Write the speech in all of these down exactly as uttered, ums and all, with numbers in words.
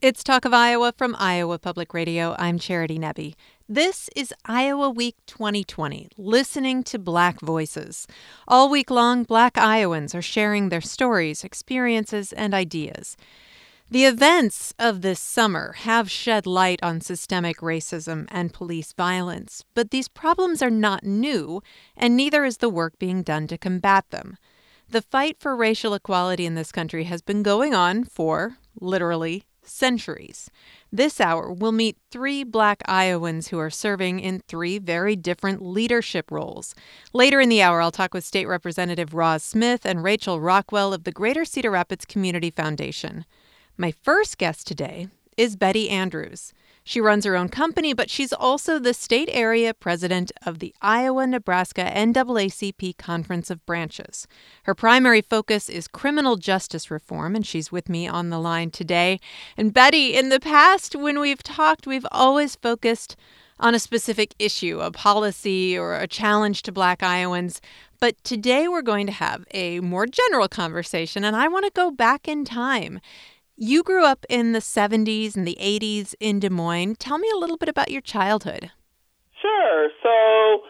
It's Talk of Iowa from Iowa Public Radio. I'm Charity Nebbe. This is Iowa Week twenty twenty, listening to Black voices. All week long, Black Iowans are sharing their stories, experiences, and ideas. The events of this summer have shed light on systemic racism and police violence, but these problems are not new, and neither is the work being done to combat them. The fight for racial equality in this country has been going on for, literally, centuries. This hour, we'll meet three Black Iowans who are serving in three very different leadership roles. Later in the hour, I'll talk with State Representative Roz Smith and Rachel Rockwell of the Greater Cedar Rapids Community Foundation. My first guest today is Betty Andrews. She runs her own company, but she's also the state area president of the Iowa-Nebraska N double A C P Conference of Branches. Her primary focus is criminal justice reform, and she's with me on the line today. And Betty, in the past, when we've talked, we've always focused on a specific issue, a policy or a challenge to Black Iowans. But today we're going to have a more general conversation, and I want to go back in time. You grew up in the seventies and the eighties in Des Moines. Tell me a little bit about your childhood. Sure. So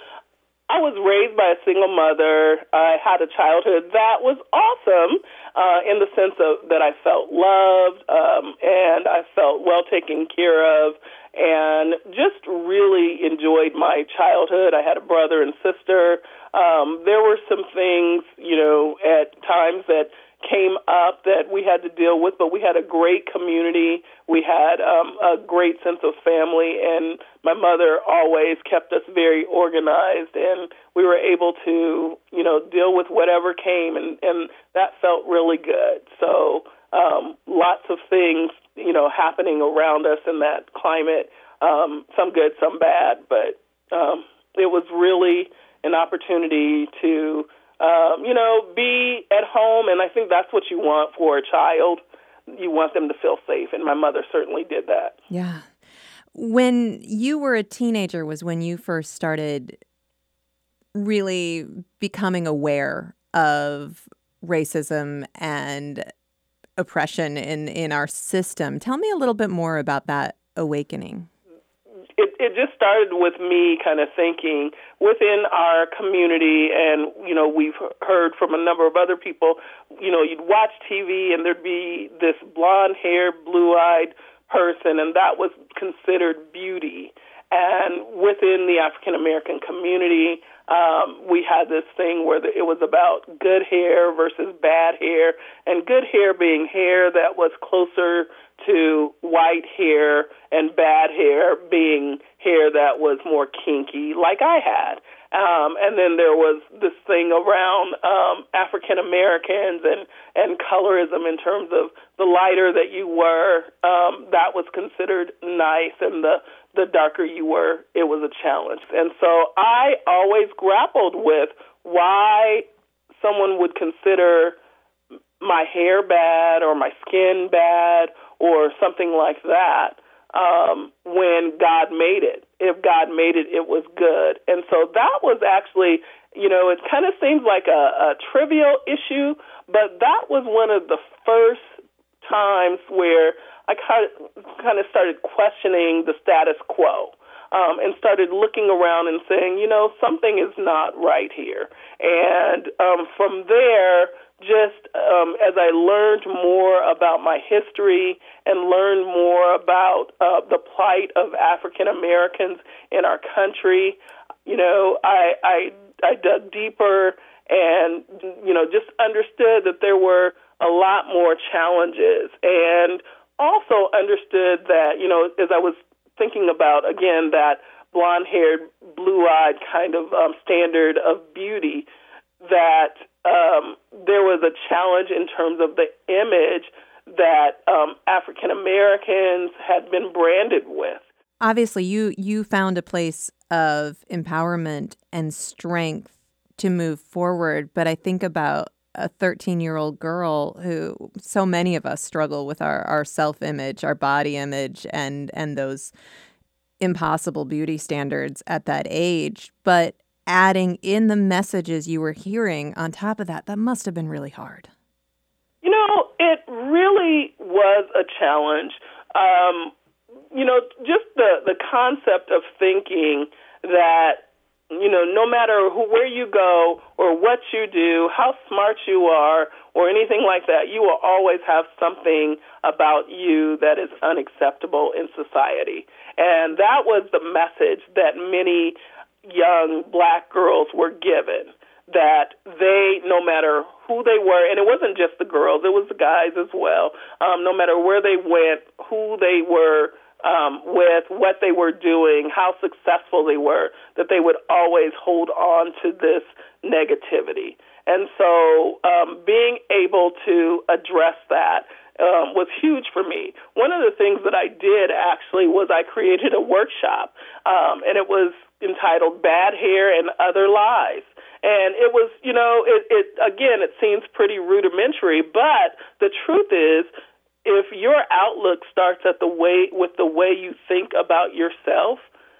I was raised by a single mother. I had a childhood that was awesome uh, in the sense of that I felt loved um, and I felt well taken care of and just really enjoyed my childhood. I had a brother and sister. Um, there were some things, you know, at times that came up that we had to deal with, but we had a great community. We had um, a great sense of family, and my mother always kept us very organized, and we were able to, you know, deal with whatever came, and, and that felt really good. So um, lots of things, you know, happening around us in that climate, um, some good, some bad, but um, it was really an opportunity to Um, you know, be at home, and I think that's what you want for a child. You want them to feel safe, and my mother certainly did that. Yeah. When you were a teenager was when you first started really becoming aware of racism and oppression in, in our system. Tell me a little bit more about that awakening. It, it just started with me kind of thinking within our community, and, you know, we've heard from a number of other people, you know, you'd watch T V and there'd be this blonde-haired, blue-eyed person, and that was considered beauty. And within the African-American community, um, we had this thing where it was about good hair versus bad hair, and good hair being hair that was closer to white hair and bad hair being hair that was more kinky, like I had. Um, and then there was this thing around um, African Americans and, and colorism in terms of the lighter that you were, um, that was considered nice, and the, the darker you were, it was a challenge. And so I always grappled with why someone would consider my hair bad or my skin bad or something like that, um, when God made it. If God made it, it was good. And so that was actually, you know, it kind of seems like a, a trivial issue, but that was one of the first times where I kind of, kind of started questioning the status quo. Um, and started looking around and saying, you know, something is not right here. And um, from there, just um, as I learned more about my history and learned more about uh, the plight of African Americans in our country, you know, I, I I dug deeper and, you know, just understood that there were a lot more challenges, and also understood that, you know, as I was thinking about, again, that blonde-haired, blue-eyed kind of um, standard of beauty, that um, there was a challenge in terms of the image that um, African Americans had been branded with. Obviously, you you found a place of empowerment and strength to move forward, but I think about a thirteen-year-old girl who so many of us struggle with our, our self-image, our body image, and and those impossible beauty standards at that age. But adding in the messages you were hearing on top of that, that must have been really hard. You know, it really was. was a challenge. Um, you know, just the, the concept of thinking that, you know, no matter who, where you go or what you do, how smart you are or anything like that, you will always have something about you that is unacceptable in society. And that was the message that many young black girls were given, that they, no matter who they were, and it wasn't just the girls, it was the guys as well, um, no matter where they went, who they were um, with, what they were doing, how successful they were, that they would always hold on to this negativity. And so um, being able to address that um, was huge for me. One of the things that I did actually was I created a workshop, um, and it was entitled Bad Hair and Other Lies. And it was, you know, it, it again, it seems pretty rudimentary, but the truth is, if your outlook starts at the way with the way you think about yourself,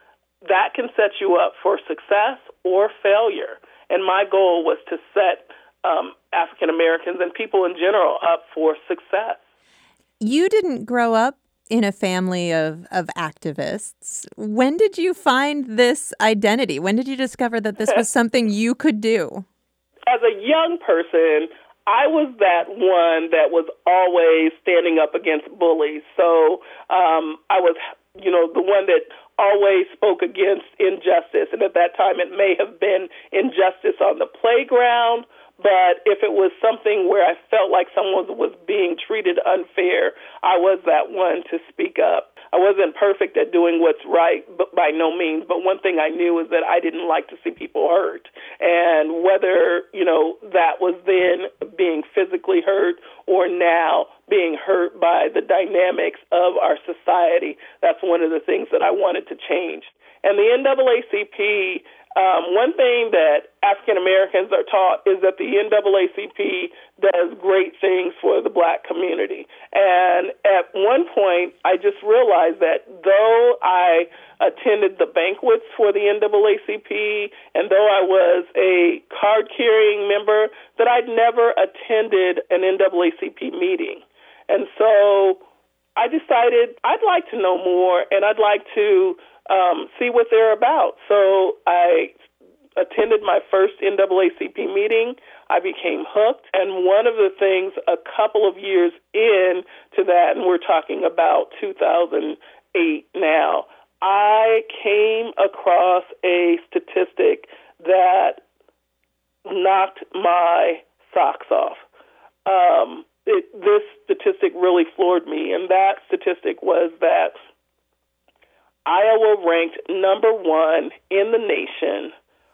that can set you up for success or failure. And my goal was to set um, African Americans and people in general up for success. You didn't grow up in a family of, of activists. When did you find this identity? When did you discover that this was something you could do? As a young person, I was that one that was always standing up against bullies. So um, I was, you know, the one that always spoke against injustice. And at that time, it may have been injustice on the playground, but if it was something where I felt like someone was being treated unfair, I was that one to speak up. I wasn't perfect at doing what's right, but by no means. But one thing I knew is that I didn't like to see people hurt. And whether, you know, that was then being physically hurt or now being hurt by the dynamics of our society, that's one of the things that I wanted to change. And the N double A C P, Um, one thing that African Americans are taught is that the N double A C P does great things for the black community. And at one point, I just realized that though I attended the banquets for the N double A C P, and though I was a card-carrying member, that I'd never attended an N double A C P meeting. And so I decided I'd like to know more, and I'd like to Um, see what they're about. So I attended my first N double A C P meeting. I became hooked. And one of the things a couple of years in to that, and we're talking about two thousand eight now, I came across a statistic that knocked my socks off. Um, it, this statistic really floored me, and that statistic was that Iowa ranked number one in the nation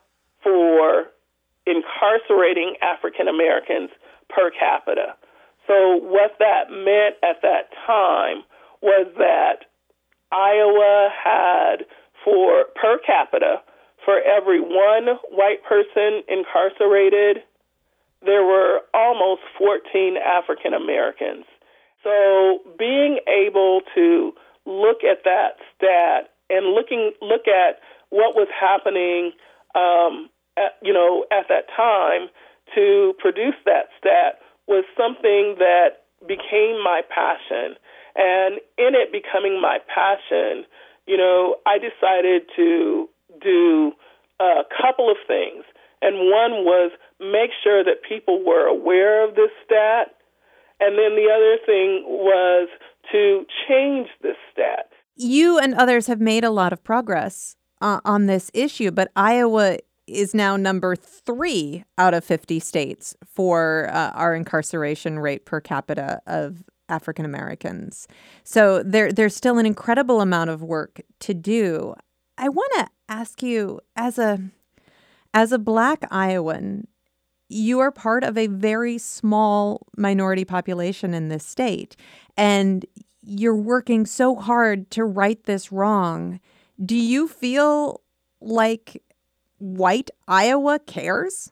for incarcerating African Americans per capita. So what that meant at that time was that Iowa had for per capita, for every one white person incarcerated, there were almost fourteen African Americans. So being able to look at that stat and looking look at what was happening, um, at, you know, at that time to produce that stat was something that became my passion. And in it becoming my passion, you know, I decided to do a couple of things. And one was make sure that people were aware of this stat. And then the other thing was to change this stat. You and others have made a lot of progress uh, on this issue, but Iowa is now number three out of fifty states for uh, our incarceration rate per capita of African Americans. So there, there's still an incredible amount of work to do. I want to ask you, as a as a Black Iowan, you are part of a very small minority population in this state, and you're working so hard to right this wrong. Do you feel like white Iowa cares?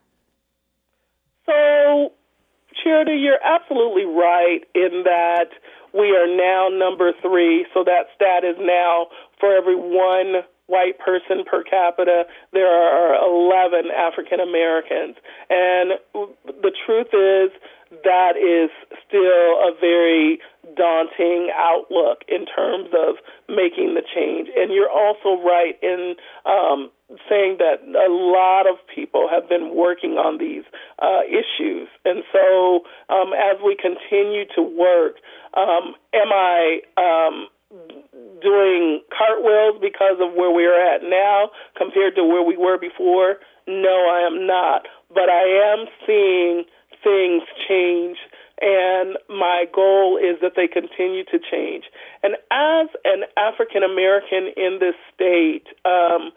So, Charity, you're absolutely right in that we are now number three. So that stat is now for every one white person per capita, there are eleven African Americans. And the truth is that is still a very daunting outlook in terms of making the change. And you're also right in um, saying that a lot of people have been working on these uh, issues. And so um, as we continue to work, um, am I um, doing cartwheels because of where we're at now compared to where we were before? No, I am not. But I am seeing things change, and my goal is that they continue to change. And as an African American in this state, um,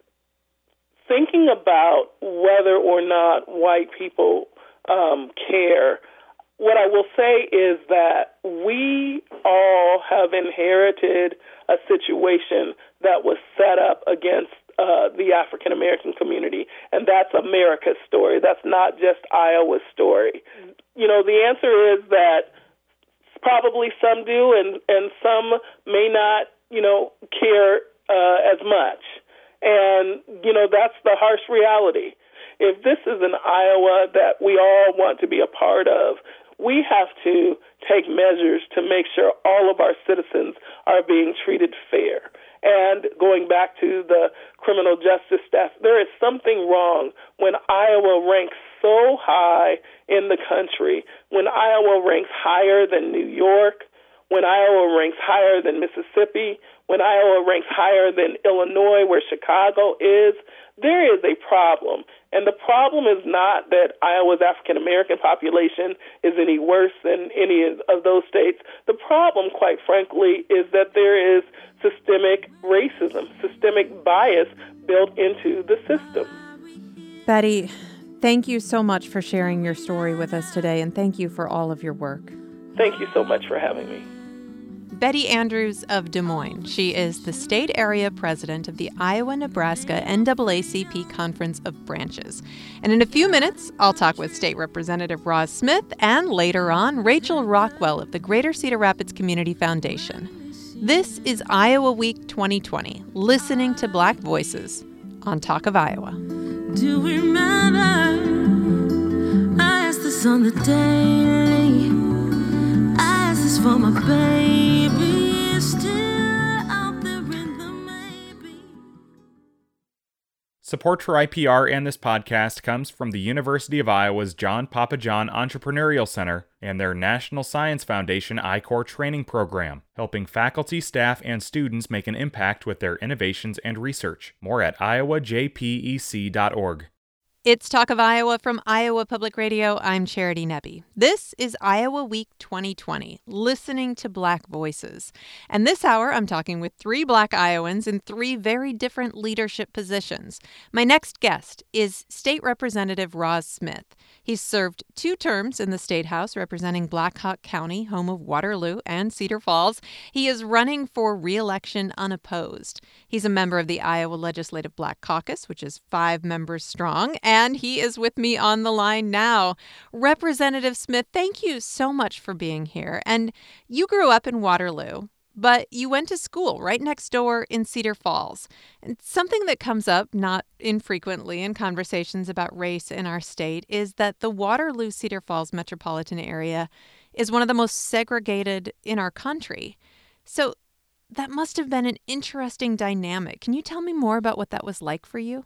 thinking about whether or not white people um, care, what I will say is that we all have inherited a situation that was set up against uh, the African American community, and that's America's story. That's not just Iowa's story. You know, the answer is that probably some do, and, and some may not, you know, care uh, as much. And, you know, that's the harsh reality. If this is an Iowa that we all want to be a part of, we have to take measures to make sure all of our citizens are being treated fair. And going back to the criminal justice staff, there is something wrong when Iowa ranks so high in the country, when Iowa ranks higher than New York, when Iowa ranks higher than Mississippi, when Iowa ranks higher than Illinois, where Chicago is. There is a problem. And the problem is not that Iowa's African-American population is any worse than any of those states. The problem, quite frankly, is that there is systemic racism, systemic bias built into the system. Betty, thank you so much for sharing your story with us today, and thank you for all of your work. Thank you so much for having me. Betty Andrews of Des Moines. She is the state area president of the Iowa-Nebraska N double A C P Conference of Branches. And in a few minutes, I'll talk with State Representative Roz Smith and later on, Rachel Rockwell of the Greater Cedar Rapids Community Foundation. This is Iowa Week twenty twenty, listening to Black voices on Talk of Iowa. Do we remember? I asked this on the daily. I asked this for my baby. Still out there in the maybe. Support for I P R and this podcast comes from the University of Iowa's John Papajohn Entrepreneurial Center and their National Science Foundation I Corps training program, helping faculty, staff, and students make an impact with their innovations and research. More at iowa j p e c dot org. It's Talk of Iowa from Iowa Public Radio. I'm Charity Nebbe. This is Iowa Week twenty twenty, listening to Black voices. And this hour, I'm talking with three Black Iowans in three very different leadership positions. My next guest is State Representative Roz Smith. He's served two terms in the State House representing Black Hawk County, home of Waterloo and Cedar Falls. He is running for re-election unopposed. He's a member of the Iowa Legislative Black Caucus, which is five members strong, and he is with me on the line now. Representative Smith, thank you so much for being here. And you grew up in Waterloo, but you went to school right next door in Cedar Falls. And something that comes up not infrequently in conversations about race in our state is that the Waterloo-Cedar Falls metropolitan area is one of the most segregated in our country. So that must have been an interesting dynamic. Can you tell me more about what that was like for you?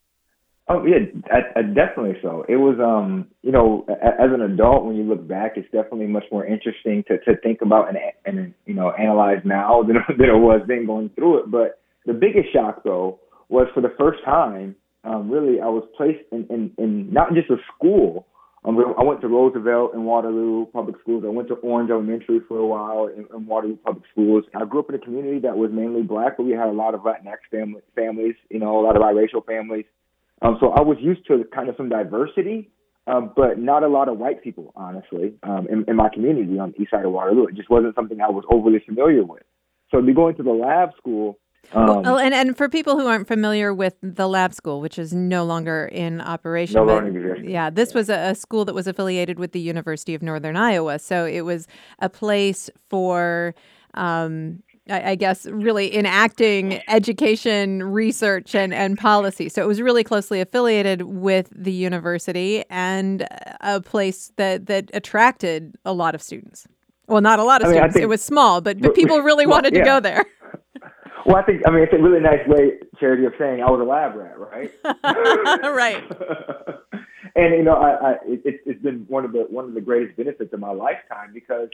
Oh, yeah, I, I definitely so. It was, um, you know, a, as an adult, when you look back, it's definitely much more interesting to, to think about and, and, you know, analyze now than, than it was then going through it. But the biggest shock, though, was for the first time, um, really, I was placed in, in, in not just a school. Um, I went to Roosevelt and Waterloo Public Schools. I went to Orange Elementary for a while in, in Waterloo Public Schools. I grew up in a community that was mainly Black, but we had a lot of Latinx family, families, you know, a lot of biracial families. Um, so I was used to kind of some diversity, um, but not a lot of white people, honestly, um, in, in my community on the east side of Waterloo. It just wasn't something I was overly familiar with. So to be going to the lab school. Um, well, and, and for people who aren't familiar with the lab school, which is no longer in operation. No but, longer exists. Yeah, this was a, a school that was affiliated with the University of Northern Iowa. So it was a place for um, I, I guess, really enacting education, research, and, and policy. So it was really closely affiliated with the university and a place that, that attracted a lot of students. Well, not a lot of I mean, students. Think, it was small, but, but people really well, wanted yeah. to go there. Well, I think, I mean, it's a really nice way, Charity, of saying I was a lab rat, right? Right. And, you know, I, I it, it's been one of the one of the greatest benefits of my lifetime because,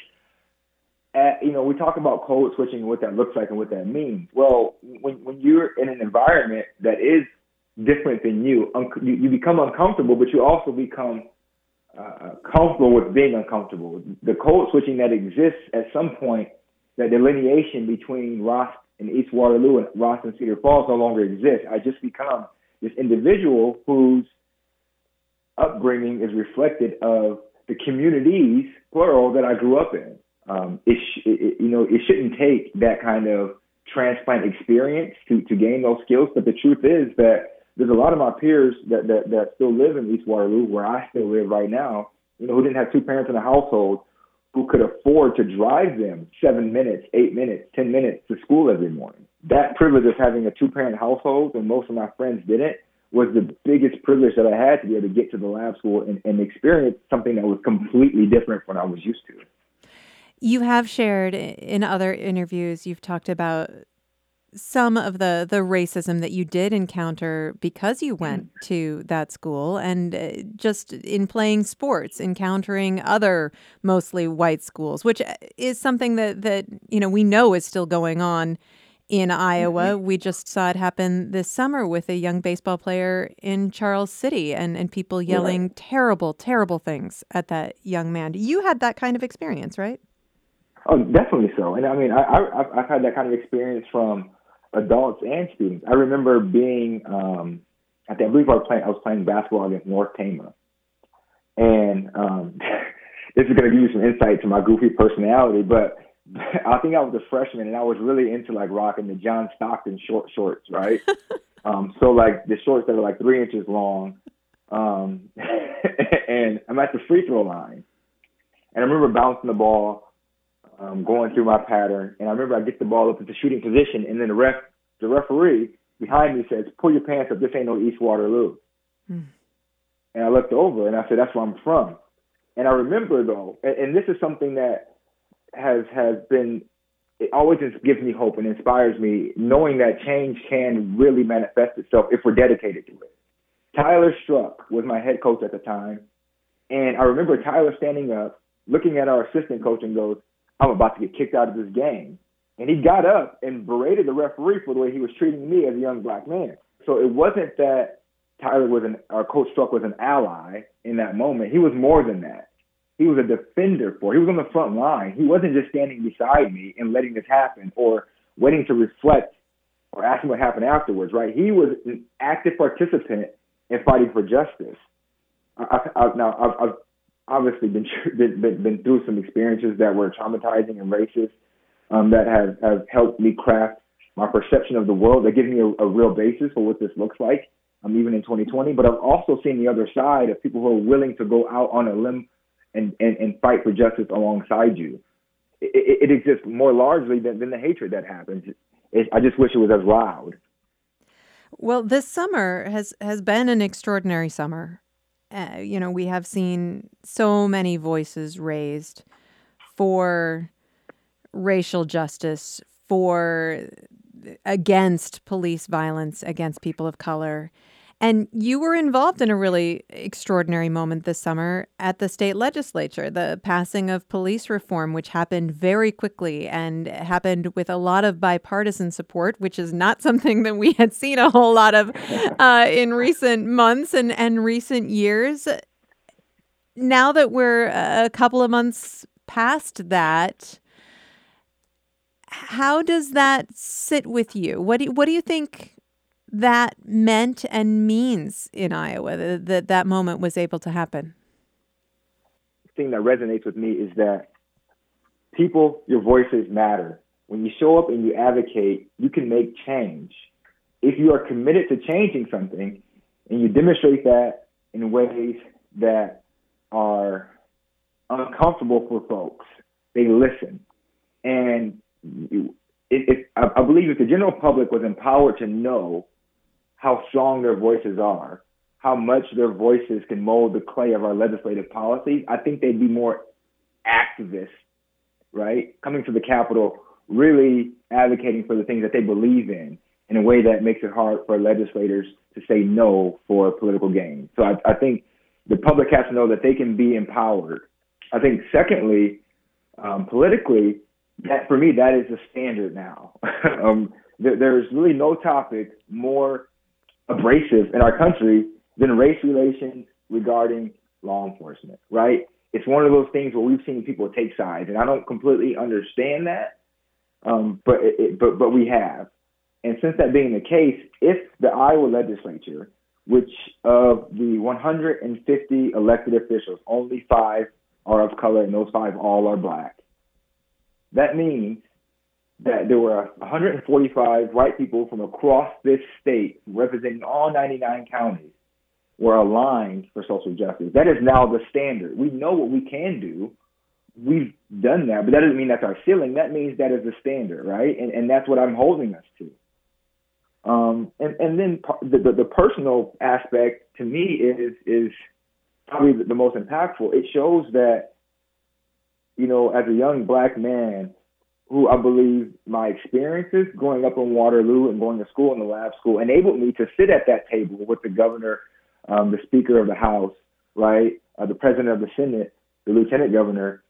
at, you know, we talk about code switching and what that looks like and what that means. Well, when when you're in an environment that is different than you, un- you, you become uncomfortable, but you also become uh, comfortable with being uncomfortable. The code switching that exists at some point, that delineation between Ross and East Waterloo and Ross and Cedar Falls no longer exists. I just become this individual whose upbringing is reflected of the communities, plural, that I grew up in. Um, it, sh- it, you know, it shouldn't take that kind of transplant experience to, to gain those skills. But the truth is that there's a lot of my peers that, that, that still live in East Waterloo, where I still live right now, you know, who didn't have two parents in a household, who could afford to drive them seven minutes, eight minutes, ten minutes to school every morning. That privilege of having a two-parent household, and most of my friends didn't, was the biggest privilege that I had to be able to get to the lab school and, and experience something that was completely different from what I was used to. You have shared in other interviews, you've talked about some of the, the racism that you did encounter because you went to that school, and uh, just in playing sports, encountering other mostly white schools, which is something that, that you know we know is still going on in Iowa. We just saw it happen this summer with a young baseball player in Charles City, and, and people yelling right. terrible, terrible things at that young man. You had that kind of experience, right? Oh, definitely so. And I mean, I, I, I've had that kind of experience from adults and students. I remember being, um, I think I believe I was playing, I was playing basketball against North Tama. And um, this is going to give you some insight to my goofy personality, but I think I was a freshman and I was really into like rocking the John Stockton short shorts, right? um, so like the shorts that are like three inches long. Um, and I'm at the free throw line. And I remember bouncing the ball, Um, going through my pattern, and I remember I get the ball up into shooting position, and then the ref, the referee behind me says, "Pull your pants up. This ain't no East Waterloo." Mm. And I looked over, and I said, "That's where I'm from." And I remember though, and, and this is something that has has been, it always gives me hope and inspires me, knowing that change can really manifest itself if we're dedicated to it. Tyler Struck was my head coach at the time, and I remember Tyler standing up, looking at our assistant coach, and goes, "I'm about to get kicked out of this game." And he got up and berated the referee for the way he was treating me as a young black man. So it wasn't that Tyler was an, or Coach Struck was an ally in that moment. He was more than that. He was a defender for, he was on the front line. He wasn't just standing beside me and letting this happen or waiting to reflect or ask him what happened afterwards, right? He was an active participant in fighting for justice. I, I, I, now, I've, I've obviously been, been been through some experiences that were traumatizing and racist, um, that have, have helped me craft my perception of the world, that give me a, a real basis for what this looks like, um, even in twenty twenty. But I've also seen the other side of people who are willing to go out on a limb and, and, and fight for justice alongside you. It, it, it exists more largely than, than the hatred that happens. It, I just wish it was as loud. Well, this summer has, has been an extraordinary summer. Uh, you know, we have seen so many voices raised for racial justice, for against police violence against people of color. And you were involved in a really extraordinary moment this summer at the state legislature, the passing of police reform, which happened very quickly and happened with a lot of bipartisan support, which is not something that we had seen a whole lot of uh, in recent months and, and recent years. Now that we're a couple of months past that, how does that sit with you? What do you, what do you think that meant and means in Iowa, that that, that moment was able to happen? The thing that resonates with me is that people, your voices matter. When you show up and you advocate, you can make change. If you are committed to changing something and you demonstrate that in ways that are uncomfortable for folks, they listen. And it, it, I believe if the general public was empowered to know how strong their voices are, how much their voices can mold the clay of our legislative policies, I think they'd be more activists, right? Coming to the Capitol, really advocating for the things that they believe in, in a way that makes it hard for legislators to say no for political gain. So I, I think the public has to know that they can be empowered. I think secondly, um, politically, that for me, that is the standard now. um, there, there's really no topic more abrasive in our country than race relations regarding law enforcement, right? It's one of those things where we've seen people take sides, and I don't completely understand that, um, but, it, it, but but we have. And since that being the case, if the Iowa legislature, which of the one hundred fifty elected officials, only five are of color and those five all are black, that means that there were one hundred forty-five white people from across this state representing all ninety-nine counties were aligned for social justice. That is now the standard. We know what we can do. We've done that, but that doesn't mean that's our ceiling. That means that is the standard, right? And and that's what I'm holding us to. Um, and, and then the, the, the personal aspect to me is is probably the most impactful. It shows that, you know, as a young black man, who I believe my experiences growing up in Waterloo and going to school in the lab school enabled me to sit at that table with the governor, um, the Speaker of the House, right, uh, the President of the Senate, the Lieutenant Governor,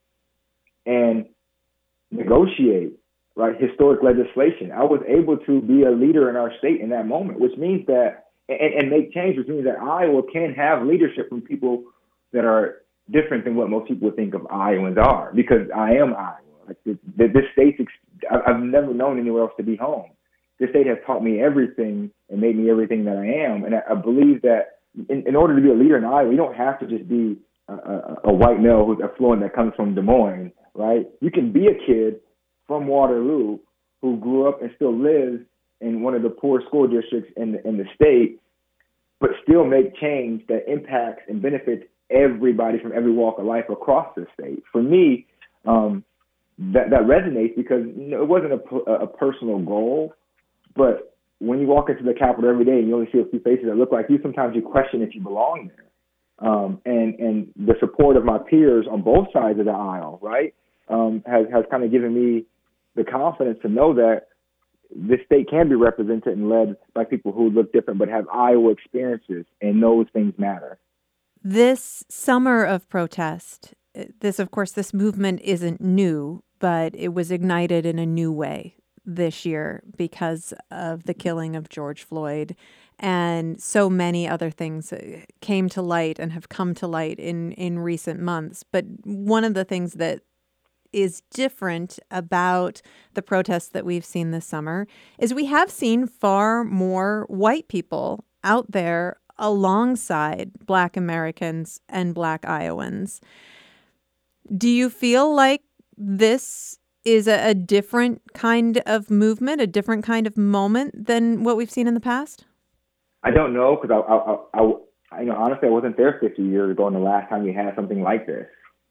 and negotiate, right, historic legislation. I was able to be a leader in our state in that moment, which means that, and, and make change, which means that Iowa can have leadership from people that are different than what most people would think of Iowans are, because I am Iowa. Like this, this state, I've never known anywhere else to be home. This state has taught me everything and made me everything that I am. And I, I believe that in, in order to be a leader in Iowa, you don't have to just be a, a, a white male who's affluent that comes from Des Moines, right? You can be a kid from Waterloo who grew up and still lives in one of the poor school districts in the, in the state, but still make change that impacts and benefits everybody from every walk of life across the state. For me, um, that, that resonates because, you know, it wasn't a, a personal goal, but when you walk into the Capitol every day and you only see a few faces that look like you, sometimes you question if you belong there. Um, and, and the support of my peers on both sides of the aisle, right, um, has, has kind of given me the confidence to know that this state can be represented and led by people who look different but have Iowa experiences, and those things matter. This summer of protest, this, of course, this movement isn't new, but it was ignited in a new way this year because of the killing of George Floyd, and so many other things came to light and have come to light in, in recent months. But one of the things that is different about the protests that we've seen this summer is we have seen far more white people out there alongside Black Americans and Black Iowans. Do you feel like this is a, a different kind of movement, a different kind of moment than what we've seen in the past? I don't know, because I, I, I, I, you know, honestly, I wasn't there fifty years ago, and the last time you had something like this.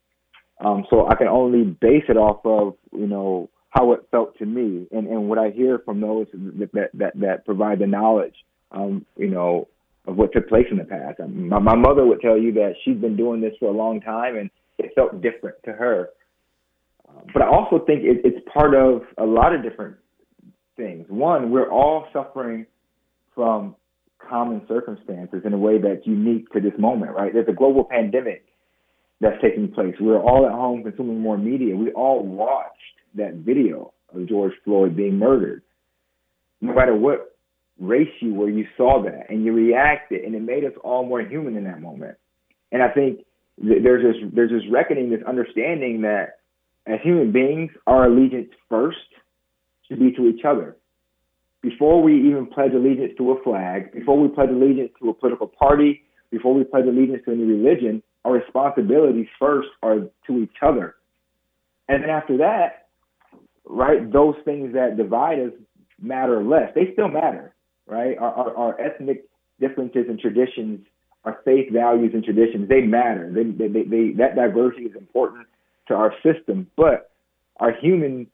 Um, so I can only base it off of, you know, how it felt to me, and, and what I hear from those that that that, that provide the knowledge, um, you know, of what took place in the past. My, my mother would tell you that she's been doing this for a long time, and it felt different to her. Um, but I also think it, it's part of a lot of different things. One, we're all suffering from common circumstances in a way that's unique to this moment, right? There's a global pandemic that's taking place. We're all at home consuming more media. We all watched that video of George Floyd being murdered. No matter what race you were, you saw that and you reacted, and it made us all more human in that moment. And I think th- there's this there's this reckoning, this understanding that as human beings, our allegiance first should be to each other. Before we even pledge allegiance to a flag, before we pledge allegiance to a political party, before we pledge allegiance to any religion, our responsibilities first are to each other. And then after that, right, those things that divide us matter less. They still matter, right? Our, our, our ethnic differences and traditions, our faith values and traditions, they matter. They, they, they, they, that diversity is important to our system. But our human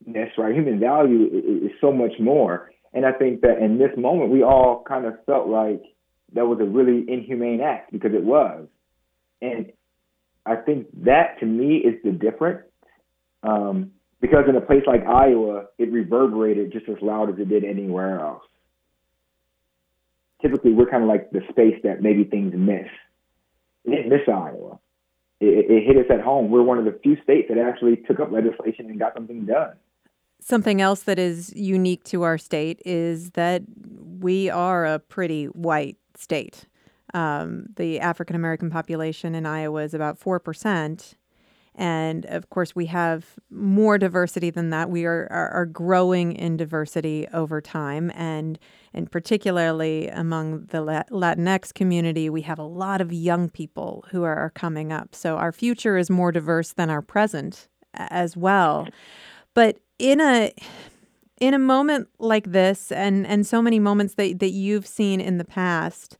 right? Human value is, is so much more. And I think that in this moment, we all kind of felt like that was a really inhumane act, because it was. And I think that, to me, is the difference. Um, because in a place like Iowa, it reverberated just as loud as it did anywhere else. Typically, we're kind of like the space that maybe things miss. It didn't miss Iowa. It, it hit us at home. We're one of the few states that actually took up legislation and got something done. Something else that is unique to our state is that we are a pretty white state. Um, the African American population in Iowa is about four percent. And of course, we have more diversity than that. We are, are, are growing in diversity over time. And, and particularly among the Latinx community, we have a lot of young people who are, are coming up. So our future is more diverse than our present as well. But in a in a moment like this, and, and so many moments that, that you've seen in the past,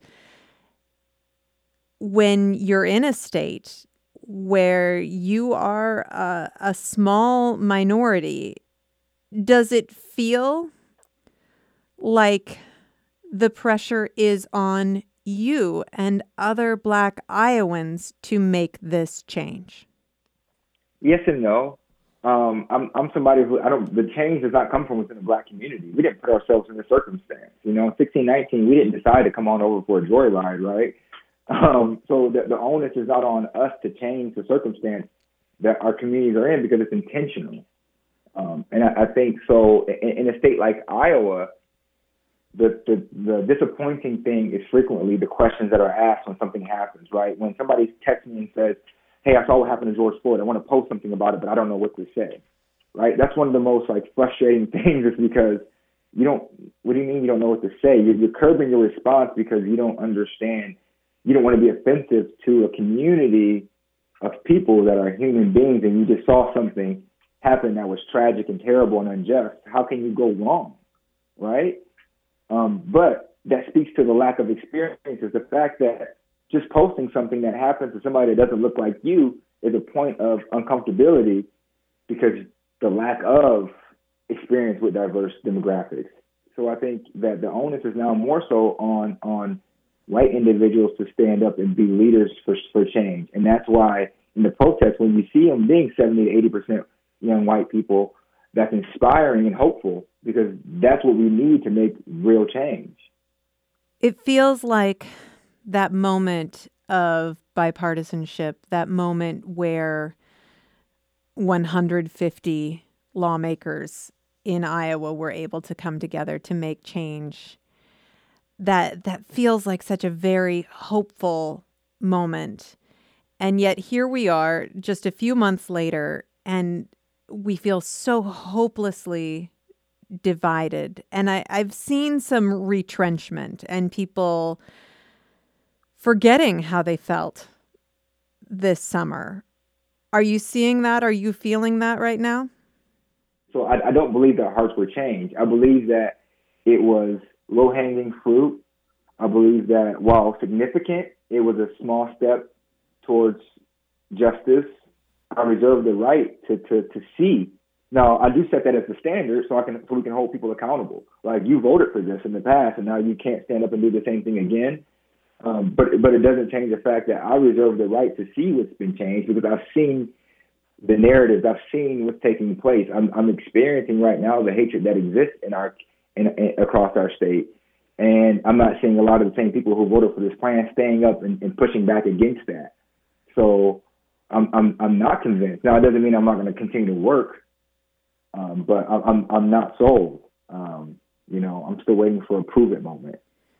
when you're in a state where you are a, a small minority, does it feel like the pressure is on you and other Black Iowans to make this change? Yes and no. Um, I'm I'm somebody who I don't. The change does not come from within the Black community. We didn't put ourselves in this circumstance. You know, in sixteen nineteen, we didn't decide to come on over for a joyride, right? Um, so the, the onus is not on us to change the circumstance that our communities are in, because it's intentional. Um, and I, I think so. In, in a state like Iowa, the, the the disappointing thing is frequently the questions that are asked when something happens, right? When somebody texts me and says, hey, I saw what happened to George Floyd. I want to post something about it, but I don't know what to say, right? That's one of the most like frustrating things, is because you don't, what do you mean you don't know what to say? You're, you're curbing your response because you don't understand. You don't want to be offensive to a community of people that are human beings, and you just saw something happen that was tragic and terrible and unjust. How can you go wrong, right? Um, but that speaks to the lack of experience, is the fact that just posting something that happens to somebody that doesn't look like you is a point of uncomfortability, because the lack of experience with diverse demographics. So I think that the onus is now more so on on white individuals to stand up and be leaders for for change. And that's why in the protests, when you see them being seventy to eighty percent young white people, that's inspiring and hopeful, because that's what we need to make real change. It feels like that moment of bipartisanship, that moment where one hundred fifty lawmakers in Iowa were able to come together to make change, that that feels like such a very hopeful moment. And yet here we are just a few months later, and we feel so hopelessly divided. And I, I've seen some retrenchment and people forgetting how they felt this summer. Are you seeing that? Are you feeling that right now? So I, I don't believe that hearts were changed. I believe that it was low-hanging fruit. I believe that while significant, it was a small step towards justice. I reserve the right to, to, to see. Now, I do set that as the standard so I can so we can hold people accountable. Like, you voted for this in the past, and now you can't stand up and do the same thing again. Um, but but it doesn't change the fact that I reserve the right to see what's been changed, because I've seen the narratives. I've seen what's taking place. I'm, I'm experiencing right now the hatred that exists in our in, in, across our state. And I'm not seeing a lot of the same people who voted for this plan staying up and, and pushing back against that. So I'm I'm I'm not convinced. Now, it doesn't mean I'm not going to continue to work, um, but I'm I'm, I'm not sold. Um, you know, I'm still waiting for a prove it moment.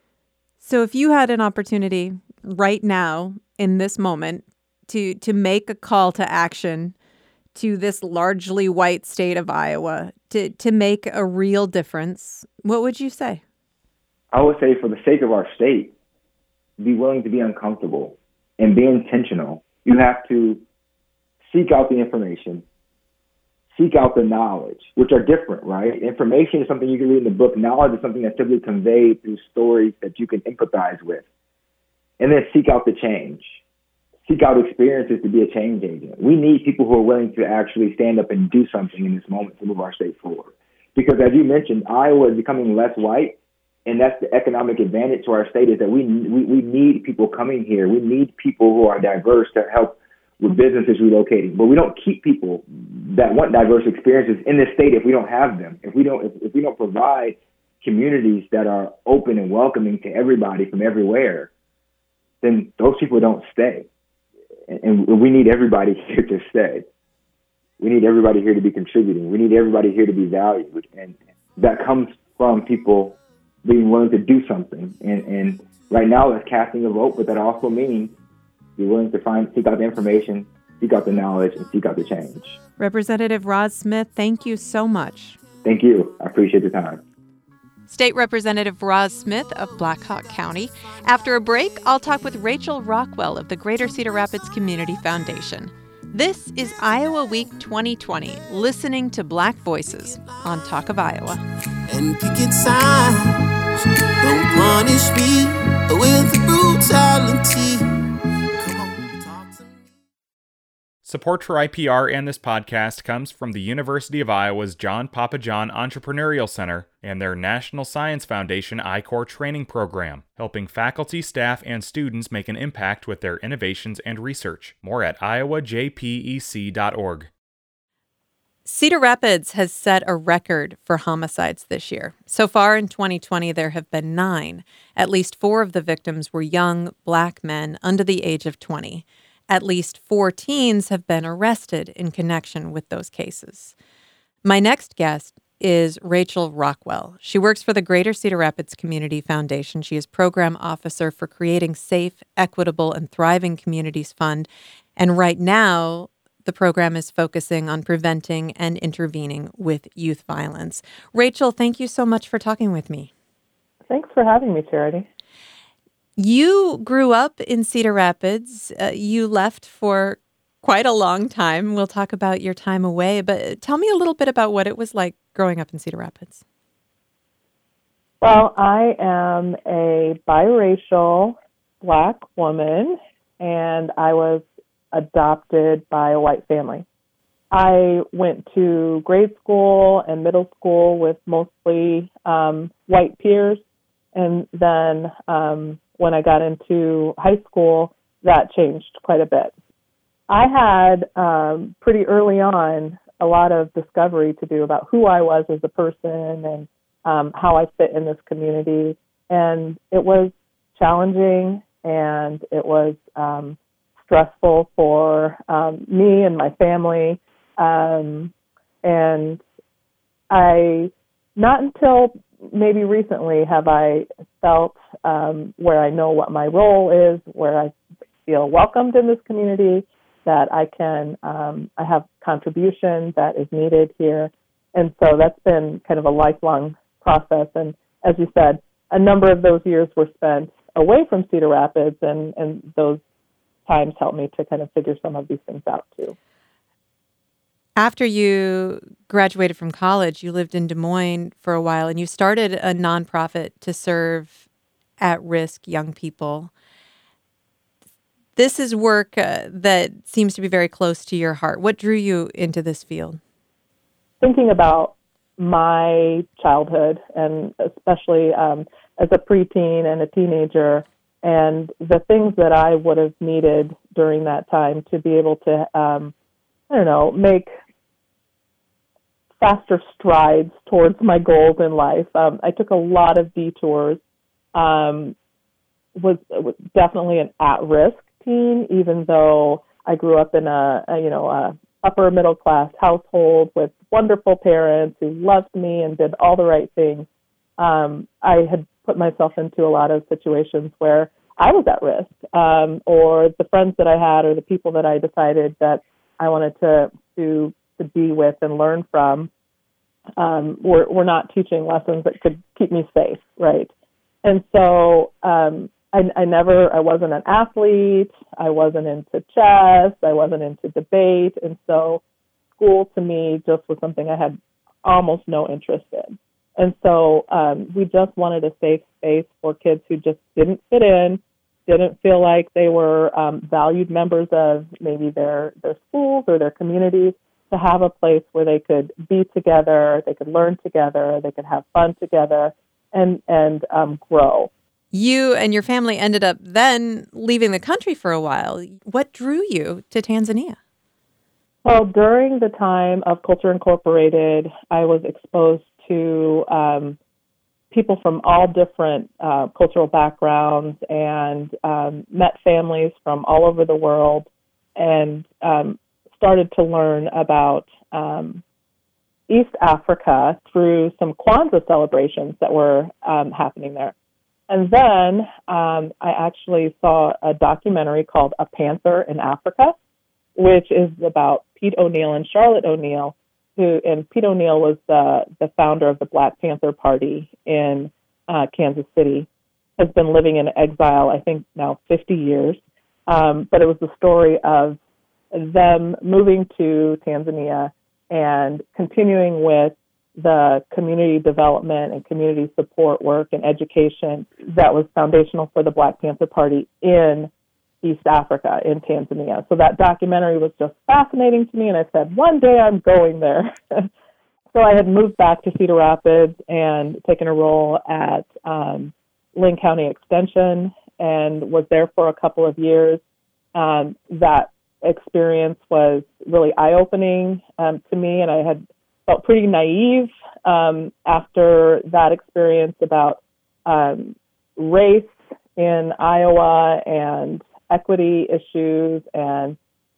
So if you had an opportunity right now in this moment to to make a call to action to this largely white state of Iowa, to, to make a real difference, what would you say? I would say, for the sake of our state, be willing to be uncomfortable and be intentional. You have to seek out the information, seek out the knowledge, which are different, right? Information is something you can read in the book. Knowledge is something that's typically conveyed through stories that you can empathize with. And then seek out the change. seek out experiences to be a change agent. We need people who are willing to actually stand up and do something in this moment to move our state forward. Because as you mentioned, Iowa is becoming less white, and that's the economic advantage to our state is that we, we, we need people coming here. We need people who are diverse to help with businesses relocating. But we don't keep people that want diverse experiences in this state if we don't have them. If we don't, if, if we don't provide communities that are open and welcoming to everybody from everywhere, then those people don't stay. And we need everybody here to stay. We need everybody here to be contributing. We need everybody here to be valued. And that comes from people being willing to do something. And, and right now that's casting a vote, but that also means be willing to find, seek out the information, seek out the knowledge, and seek out the change. Representative Roz Smith, thank you so much. Thank you. I appreciate the time. State Representative Roz Smith of Black Hawk County. After a break, I'll talk with Rachel Rockwell of the Greater Cedar Rapids Community Foundation. This is Iowa Week twenty twenty, listening to Black voices on Talk of Iowa. And picket signs, don't punish me with brutality. Come on, talk to me. Support for I P R and this podcast comes from the University of Iowa's John Papajohn Entrepreneurial Center and their National Science Foundation I Corps training program, helping faculty, staff, and students make an impact with their innovations and research. More at iowa j p e c dot org. Cedar Rapids has set a record for homicides this year. So far in twenty twenty, there have been nine. At least four of the victims were young Black men under the age of twenty. At least four teens have been arrested in connection with those cases. My next guest is Rachel Rockwell. She works for the Greater Cedar Rapids Community Foundation. She is program officer for Creating Safe, Equitable, and Thriving Communities Fund. And right now, the program is focusing on preventing and intervening with youth violence. Rachel, thank you so much for talking with me. Thanks for having me, Charity. You grew up in Cedar Rapids. Uh, you left for quite a long time. We'll talk about your time away, but tell me a little bit about what it was like growing up in Cedar Rapids. Well, I am a biracial Black woman, and I was adopted by a white family. I went to grade school and middle school with mostly um, white peers, and then um, when I got into high school, that changed quite a bit. I had um, pretty early on a lot of discovery to do about who I was as a person and um, how I fit in this community. And it was challenging, and it was um, stressful for um, me and my family. Um, and I, not until maybe recently have I felt um, where I know what my role is, where I feel welcomed in this community, that I can, um, I have contribution that is needed here. And so that's been kind of a lifelong process. And as you said, a number of those years were spent away from Cedar Rapids, and, and those times helped me to kind of figure some of these things out too. After you graduated from college, you lived in Des Moines for a while, and you started a nonprofit to serve at-risk young people. This is work uh, that seems to be very close to your heart. What drew you into this field? Thinking about my childhood, and especially um, as a preteen and a teenager, and the things that I would have needed during that time to be able to, um, I don't know, make faster strides towards my goals in life. Um, I took a lot of detours, um, was, was definitely an at-risk teen, even though I grew up in a, a you know, a upper middle class household with wonderful parents who loved me and did all the right things. Um, I had put myself into a lot of situations where I was at risk, um, or the friends that I had, or the people that I decided that I wanted to to to be with and learn from, um, were, were not teaching lessons that could keep me safe, right? And so um, I, I never, I wasn't an athlete, I wasn't into chess, I wasn't into debate, and so school to me just was something I had almost no interest in. And so um, we just wanted a safe space for kids who just didn't fit in, didn't feel like they were um, valued members of maybe their, their schools or their communities, to have a place where they could be together, they could learn together, they could have fun together, and, and um, grow. You and your family ended up then leaving the country for a while. What drew you to Tanzania? Well, during the time of Culture Incorporated, I was exposed to um, people from all different uh, cultural backgrounds, and um, met families from all over the world, and um, started to learn about um, East Africa through some Kwanzaa celebrations that were um, happening there. And then um, I actually saw a documentary called A Panther in Africa, which is about Pete O'Neill and Charlotte O'Neill, who, and Pete O'Neill was the, the founder of the Black Panther Party in uh, Kansas City, has been living in exile, I think now fifty years. Um, but it was the story of them moving to Tanzania and continuing with the community development and community support work and education that was foundational for the Black Panther Party in East Africa, in Tanzania. So that documentary was just fascinating to me, and I said, one day I'm going there. So I had moved back to Cedar Rapids and taken a role at um, Linn County Extension, and was there for a couple of years. Um, that experience was really eye-opening um, to me, and I had felt pretty naive um, after that experience about um, race in Iowa and equity issues, and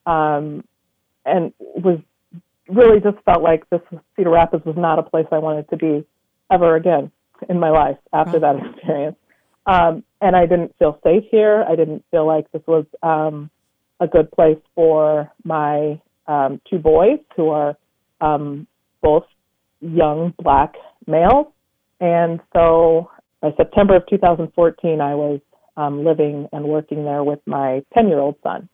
um, and was really just felt like this Cedar Rapids was not a place I wanted to be ever again in my life after that experience. Um, and I didn't feel safe here. I didn't feel like this was um, a good place for my um, two boys, who are um, both young Black males. And so by September of two thousand fourteen, I was um, living and working there with my ten-year-old son.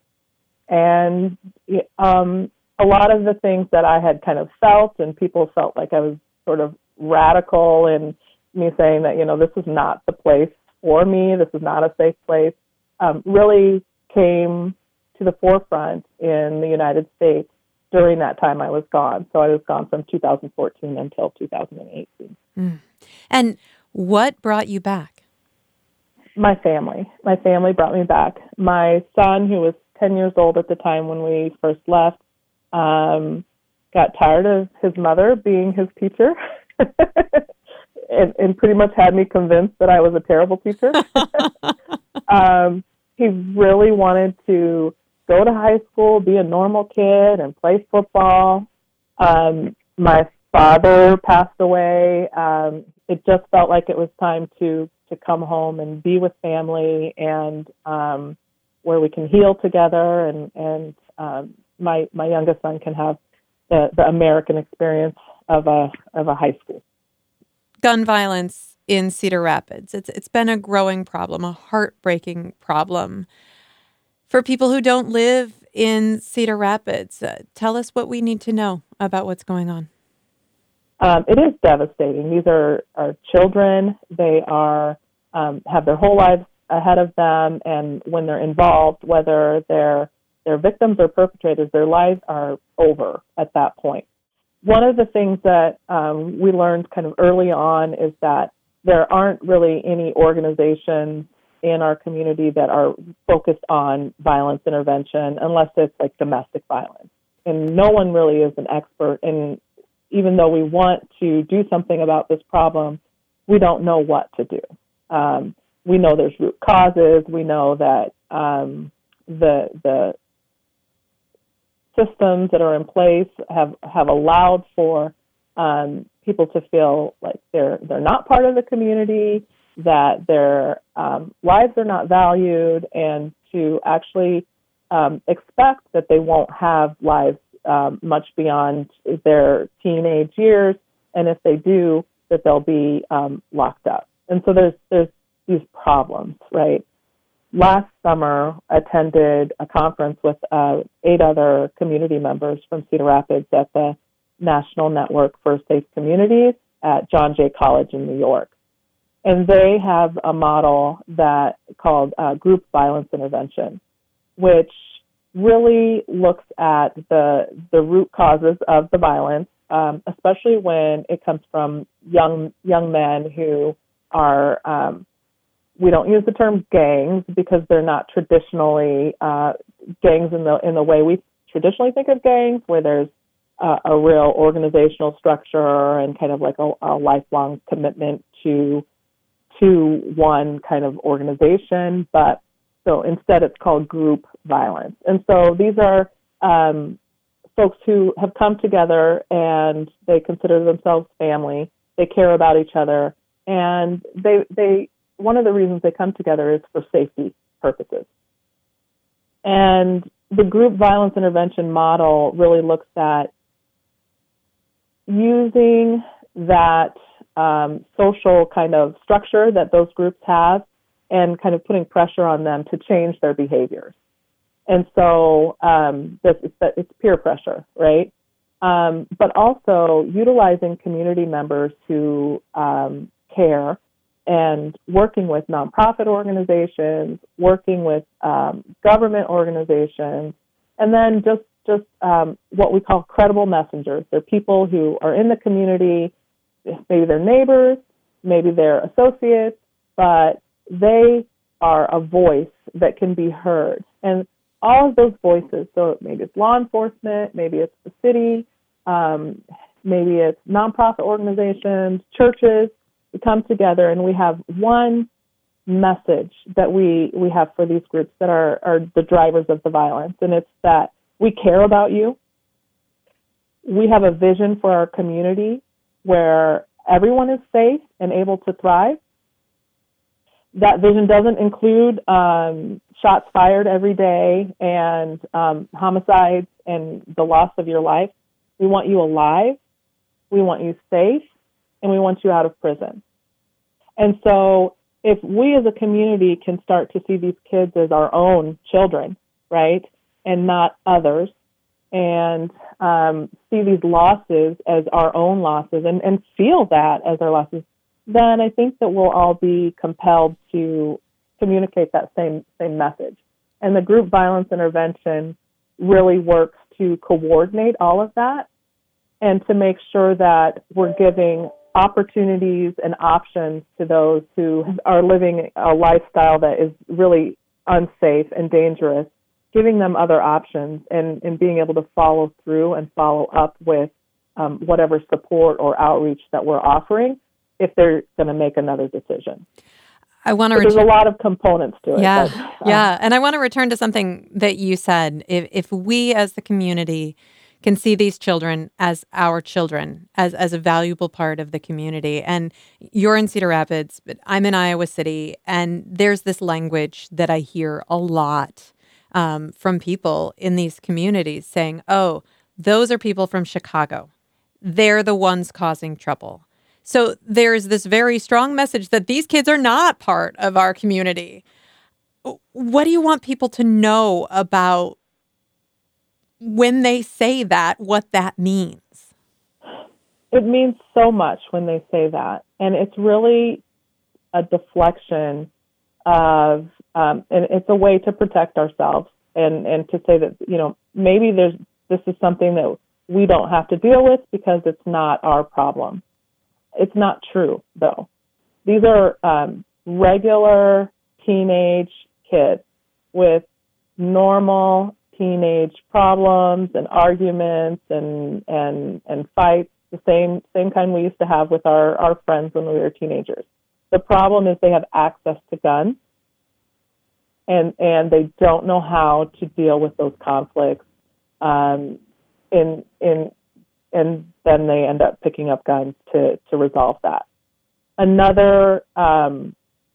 And um, a lot of the things that I had kind of felt, and people felt like I was sort of radical in me saying that, you know, this is not the place for me, this is not a safe place, um, really came to the forefront in the United States during that time I was gone. So I was gone from two thousand fourteen until two thousand eighteen. Mm. And what brought you back? My family. My family brought me back. My son, who was ten years old at the time when we first left, um, got tired of his mother being his teacher and, and pretty much had me convinced that I was a terrible teacher. um, he really wanted to go to high school, be a normal kid, and play football. Um, my father passed away. Um, it just felt like it was time to, to come home and be with family, and um, where we can heal together, and, and um, my my youngest son can have the, the American experience of a of a high school. Gun violence in Cedar Rapids. It's it's been a growing problem, a heartbreaking problem. For people who don't live in Cedar Rapids, uh, tell us what we need to know about what's going on. Um, it is devastating. These are, are children. They are um, have their whole lives ahead of them, and when they're involved, whether they're they're victims or perpetrators, their lives are over at that point. One of the things that um, we learned kind of early on is that there aren't really any organizations in our community that are focused on violence intervention unless it's like domestic violence. And no one really is an expert. And even though we want to do something about this problem, we don't know what to do. Um, we know there's root causes. We know that um, the the systems that are in place have, have allowed for um, people to feel like they're they're not part of the community, that their um, lives are not valued, and to actually um, expect that they won't have lives um, much beyond their teenage years, and if they do, that they'll be um, locked up. And so there's there's these problems, right? Last summer, attended a conference with uh, eight other community members from Cedar Rapids at the National Network for Safe Communities at John Jay College in New York. And they have a model that called uh, group violence intervention, which really looks at the the root causes of the violence, um, especially when it comes from young young men who are, um, we don't use the term gangs because they're not traditionally uh, gangs in the in the way we traditionally think of gangs, where there's uh, a real organizational structure and kind of like a, a lifelong commitment to to one kind of organization. But so instead it's called group violence. And so these are um, folks who have come together and they consider themselves family. They care about each other. And they, they, one of the reasons they come together is for safety purposes. And the group violence intervention model really looks at using that um, social kind of structure that those groups have and kind of putting pressure on them to change their behaviors. And so um, this, it's, it's peer pressure, right? Um, but also utilizing community members who um, care and working with nonprofit organizations, working with um, government organizations, and then just, just um, what we call credible messengers. They're people who are in the community, maybe they're neighbors, maybe they're associates, but they are a voice that can be heard. And all of those voices, so maybe it's law enforcement, maybe it's the city, um, maybe it's nonprofit organizations, churches, we come together and we have one message that we, we have for these groups that are, are the drivers of the violence. And it's that we care about you. We have a vision for our community where everyone is safe and able to thrive. That vision doesn't include um, shots fired every day and um, homicides and the loss of your life. We want you alive. We want you safe. And we want you out of prison. And so if we as a community can start to see these kids as our own children, right, and not others, and um, see these losses as our own losses and, and feel that as our losses, then I think that we'll all be compelled to communicate that same same message. And the group violence intervention really works to coordinate all of that and to make sure that we're giving opportunities and options to those who are living a lifestyle that is really unsafe and dangerous, giving them other options and, and being able to follow through and follow up with um, whatever support or outreach that we're offering if they're going to make another decision. I want to. So return- there's a lot of components to it. Yeah, but, uh, yeah, and I want to return to something that you said. If if we as the community can see these children as our children, as as a valuable part of the community, and you're in Cedar Rapids, but I'm in Iowa City, and there's this language that I hear a lot um, from people in these communities saying, "Oh, those are people from Chicago. They're the ones causing trouble." So there's this very strong message that these kids are not part of our community. What do you want people to know about when they say that, what that means? It means so much when they say that. And it's really a deflection of, um, and it's a way to protect ourselves and, and to say that, you know, maybe there's, this is something that we don't have to deal with because it's not our problem. It's not true, though. These are um, regular teenage kids with normal teenage problems and arguments and and and fights, the same same kind we used to have with our, our friends when we were teenagers. The problem is they have access to guns, and and they don't know how to deal with those conflicts. Um, in in and then they end up picking up guns to, to resolve that. Another um,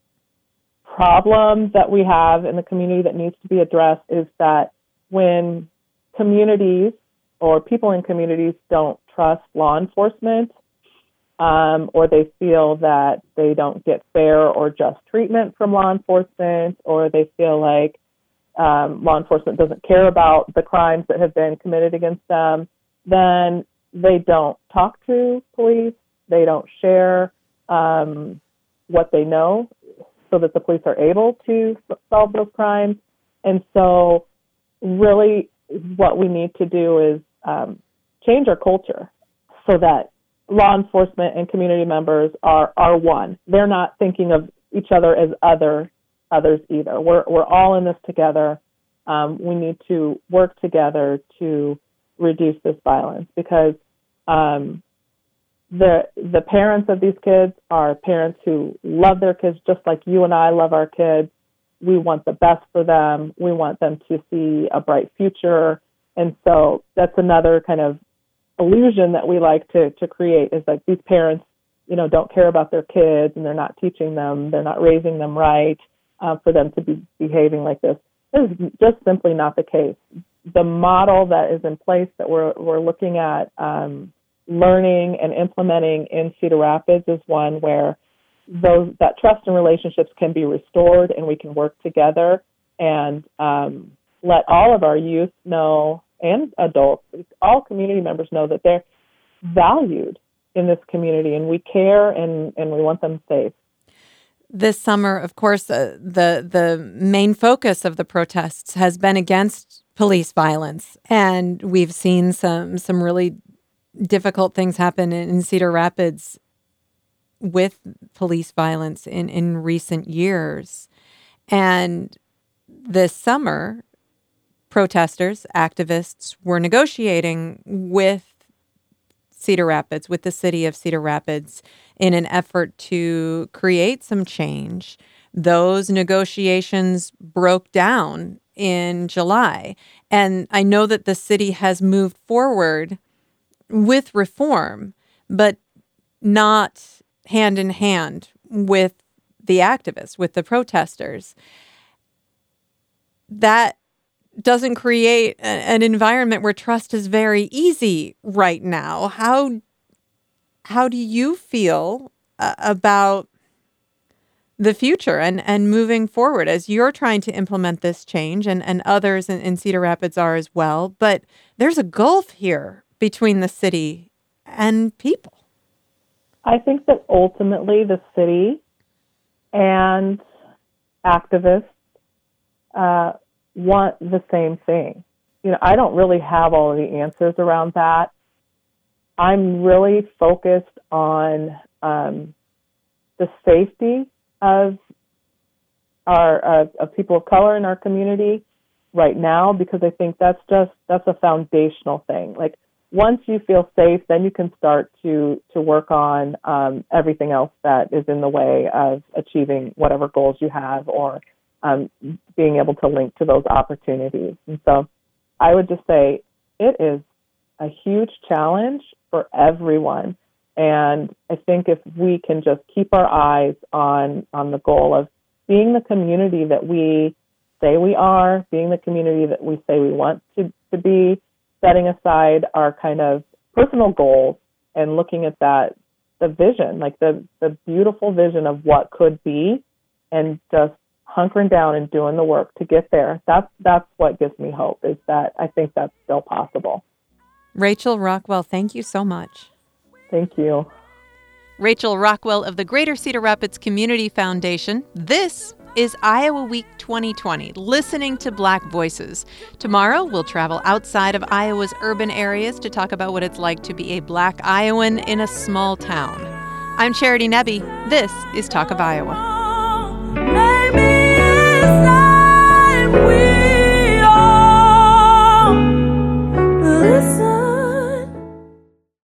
problem that we have in the community that needs to be addressed is that when communities or people in communities don't trust law enforcement, um, or they feel that they don't get fair or just treatment from law enforcement, or they feel like um, law enforcement doesn't care about the crimes that have been committed against them, then they don't talk to police, they don't share um, what they know so that the police are able to solve those crimes. And so really what we need to do is um, change our culture so that law enforcement and community members are, are one. They're not thinking of each other as other others either. We're we're all in this together. Um, we need to work together to reduce this violence because um, the the parents of these kids are parents who love their kids just like you and I love our kids. We want the best for them. We want them to see a bright future. And so that's another kind of illusion that we like to, to create is like these parents, you know, don't care about their kids and they're not teaching them, they're not raising them right uh, for them to be behaving like this. This is just simply not the case. The model that is in place that we're we're looking at um, learning and implementing in Cedar Rapids is one where those that trust and relationships can be restored and we can work together and um, let all of our youth know and adults, all community members know that they're valued in this community and we care and, and we want them safe. This summer, of course, uh, the the main focus of the protests has been against police violence, and we've seen some some really difficult things happen in, in Cedar Rapids with police violence in, in recent years. And this summer, protesters, activists were negotiating with Cedar Rapids, with the city of Cedar Rapids, in an effort to create some change. Those negotiations broke down in July. And I know that the city has moved forward with reform, but not hand in hand with the activists, with the protesters. That doesn't create a, an environment where trust is very easy right now. How how do you feel uh, about the future and, and moving forward as you're trying to implement this change and, and others in, in Cedar Rapids are as well? But there's a gulf here between the city and people. I think that ultimately the city and activists uh, want the same thing. You know, I don't really have all of the answers around that. I'm really focused on um, the safety of our uh, of people of color in our community right now, because I think that's just that's a foundational thing. Like once you feel safe, then you can start to to work on um, everything else that is in the way of achieving whatever goals you have or um, being able to link to those opportunities. And so I would just say it is a huge challenge for everyone. And I think if we can just keep our eyes on, on the goal of being the community that we say we are, being the community that we say we want to, to be, setting aside our kind of personal goals and looking at that, the vision, like the, the beautiful vision of what could be, and just hunkering down and doing the work to get there. That's, that's what gives me hope, is that I think that's still possible. Rachel Rockwell, thank you so much. Thank you. Rachel Rockwell of the Greater Cedar Rapids Community Foundation. This is Iowa Week twenty twenty, listening to Black voices. Tomorrow, we'll travel outside of Iowa's urban areas to talk about what it's like to be a Black Iowan in a small town. I'm Charity Nebbe. This is Talk of Iowa.